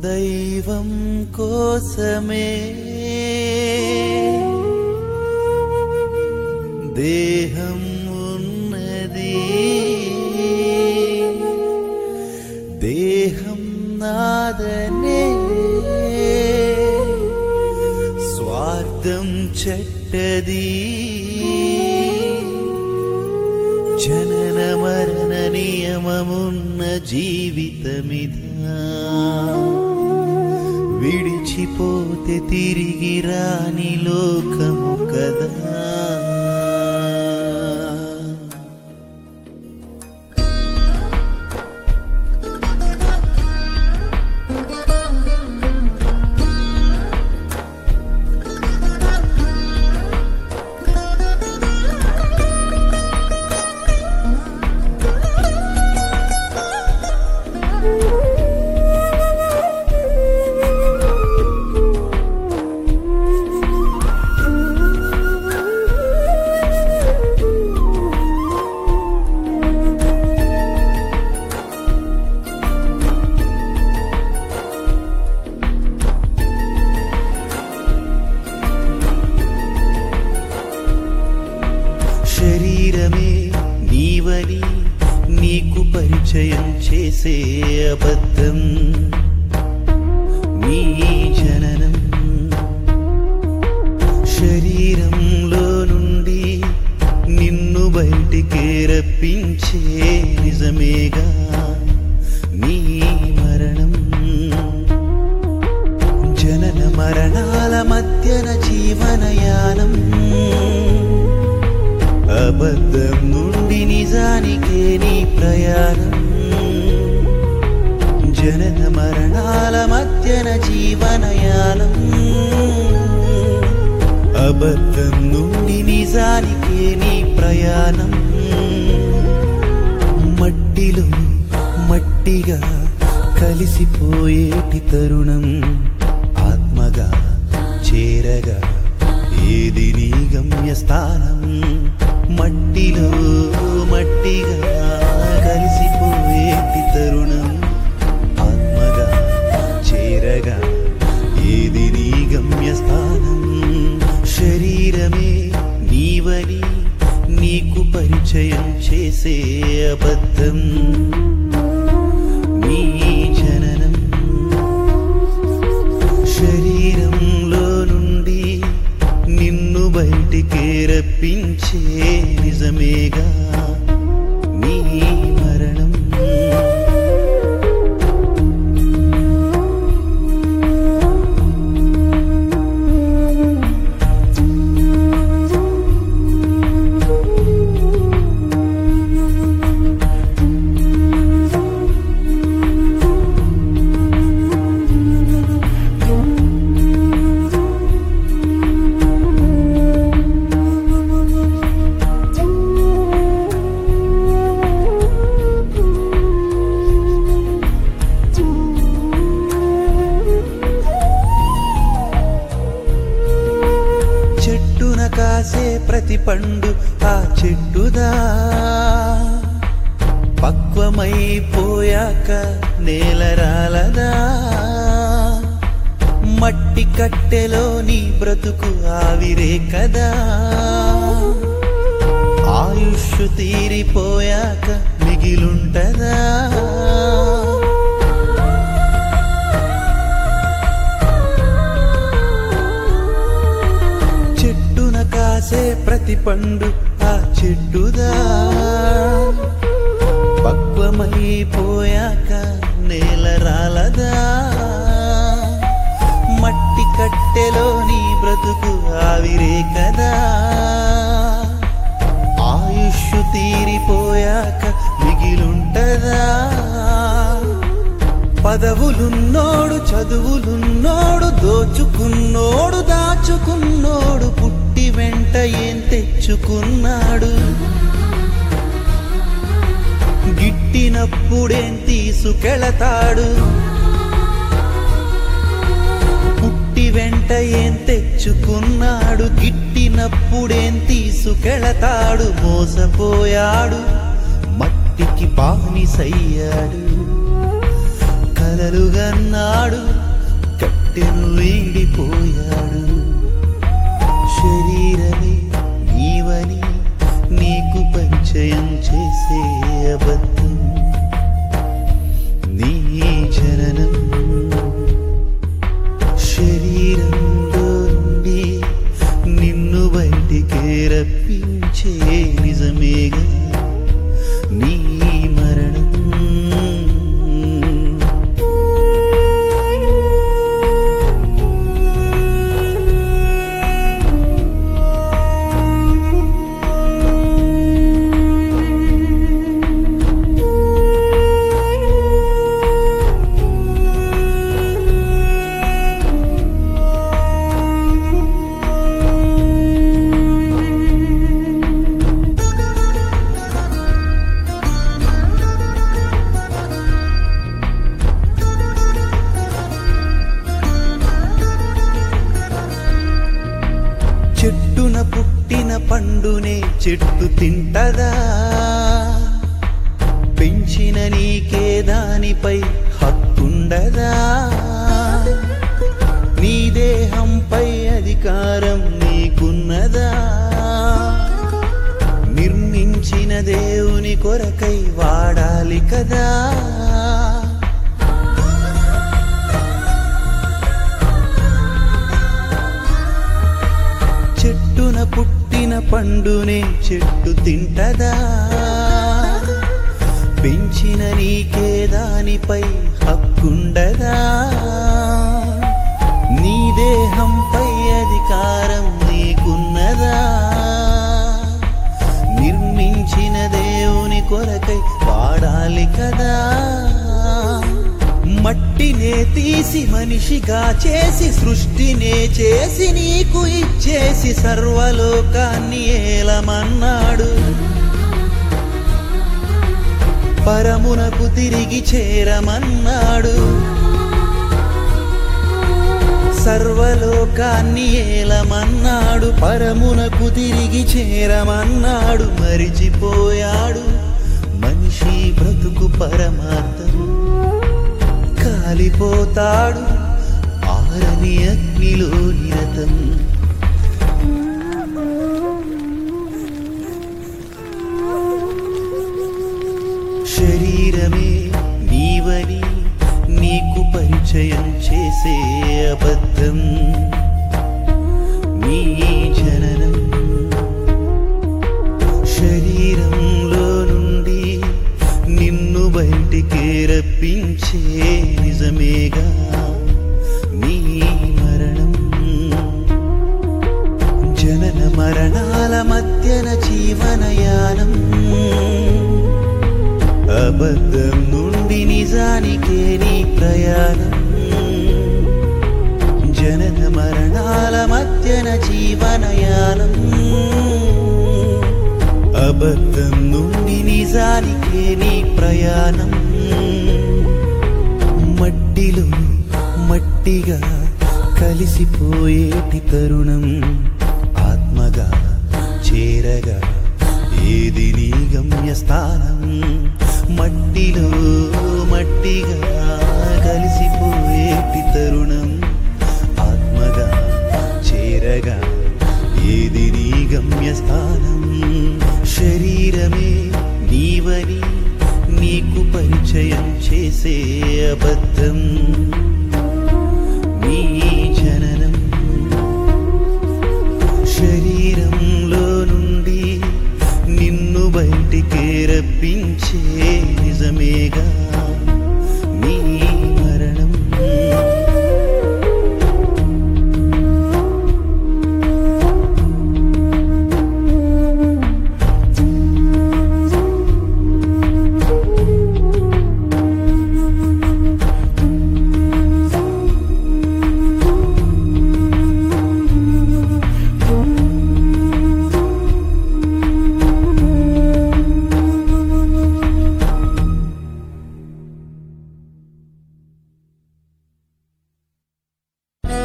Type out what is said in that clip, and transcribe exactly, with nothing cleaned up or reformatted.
దైవం కోసమే దేహం ఉన్నది, దేహం నాదనే స్వార్థం చెట్టది, జనన మరణ నియమమున్న జీవితమిదా, విడిచిపోతే తిరిగి రాని లోకము కదా. శరీరమే నీవని నీకు పరిచయం చేసే అబద్ధం నీ జననం, శరీరంలో నుండి నిన్ను బయటికి రప్పించే నిజమేగా నీ మరణం. జనన మరణాల మధ్యన జీవనయానం, అబద్ధం నుండి నిజానికే నీ ప్రయాణం. జనన మరణాల మధ్యన జీవనయానం, అబద్ధం నుండి నిజానికే నీ ప్రయాణం. మట్టిలో మట్టిగా కలిసిపోయేటి తరుణం, ఆత్మగా చేరగా ఏది నీ గమ్యస్థానం. మట్టిలో మట్టిగా కలిసిపోయేటి తరుణం, ఆత్మగా చేరగా ఏది నీ గమ్యస్థానం. శరీరమే నీవని నీకు పరిచయం చేసే అబద్ధం నీ జననం, శరీరంలో నుండి నిన్ను బయటికి రప్పించే నిజమేగా నీ మరణం. కాసే ప్రతి పండు ఆ చెట్టుదా, పక్వమైపోయాక నేల రాలదా. మట్టి కట్టెలో నీ బ్రతుకు ఆవిరే కదా, ఆయుష్ తీరిపోయాక మిగిలుంటదా. కాసే ప్రతి పండు ఆ చెట్టుదా, పక్వమైపోయాక నేల రాలదా. మట్టి కట్టెలో నీ బ్రతుకు ఆవిరే కదా, ఆయుష్ తీరిపోయాక మిగిలుంటదా. పదవులున్నోడు చదువులున్నోడు, దోచుకున్నోడు దాచుకున్నోడు, పుట్టి వెంట ఏం తెచ్చుకున్నాడు. గిట్టినప్పుడేం తీసుకెళతాడు, పుట్టి వెంట ఏం తెచ్చుకున్నాడు. గిట్టినప్పుడేం తీసుకెళతాడు, మోసపోయాడు మట్టికి బానిసయ్యాడు. కల కలలుగన్నాడు కట్టెను వీడిపోయాడు. శరీరమే నీవని నీకు పరిచయం చేసే అబద్ధం నీ జననం. శరీరంలో నుండి నిన్ను బయటికే రప్పించే నిజమేగా నీ మరణం. చెట్టున పుట్టిన పండునే చెట్టు తింటదా? పెంచిన నీకే దానిపై హక్కుండదా? నీ దేహంపై అధికారం నీకున్నదా? నిర్మించిన దేవుని కొరకై వాడాలి కదా. చెట్టున పుట్టిన పండునే చెట్టు తింటదా? పెంచిన నీకే దానిపై హక్కుండదా? నీ దేహంపై అధికారం నీకున్నదా? నిర్మించిన దేవుని కొరకై వాడాలి కదా. మట్టినే తీసి మనిషిగా చేసి సృష్టినే చేసి నీకు ఇచ్చేసి సర్వలోకాన్ని ఏలమన్నాడు. పరమునకు తిరిగి చేరమన్నాడు. సర్వలోకాన్ని ఏలమన్నాడు. పరమునకు తిరిగి చేరమన్నాడు. మరిచిపోయాడు మనిషి బ్రతుకు పరమార్థం. కాలిపోతాడు ఆరని అగ్నిలో నిరతం. శరీరమే నీవని నీకు పరిచయం చేసే అబద్ధం నీ జననం. శరీరంలో నుండి నిన్ను బయటికే రప్పించే నిజమేగా నీ మరణం. జనన మరణాల మధ్యన జీవనయానం. అబద్ధం నుండి నిజానికే నీ ప్రయాణం. జనన మరణాల మధ్యన జీవనయానం. అబద్ధం నుండి నిజానికే నీ ప్రయాణం. మట్టిలో మట్టిగా కలిసిపోయేటి తరుణం. ఆత్మగా చేరగా ఏది నీ గమ్యస్థానం. మట్టిలో మట్టిగా కలిసిపోయేటి తరుణం. ఆత్మగా చేరగా ఏది నీ గమ్యస్థానం. శరీరమే నీవని నీకు పరిచయం చేసే అబద్ధం నీ జననం. శరీరంలో నుండి నిన్ను బయటికే రప్పించే నిజమేగా